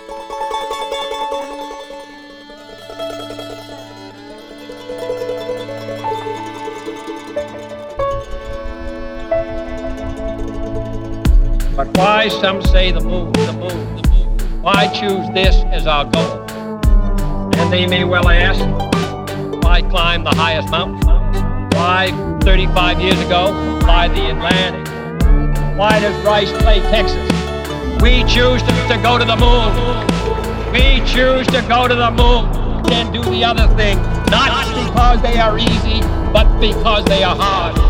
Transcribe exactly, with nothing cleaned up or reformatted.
But why, some say, the moon, the moon, the moon? Why choose this as our goal? And they may well ask, why climb the highest mountain? Why, thirty-five years ago, fly the Atlantic? Why does Rice play Texas? We choose to, to go to the moon. We choose to go to the moon and do the other thing, not because they are easy, but because they are hard.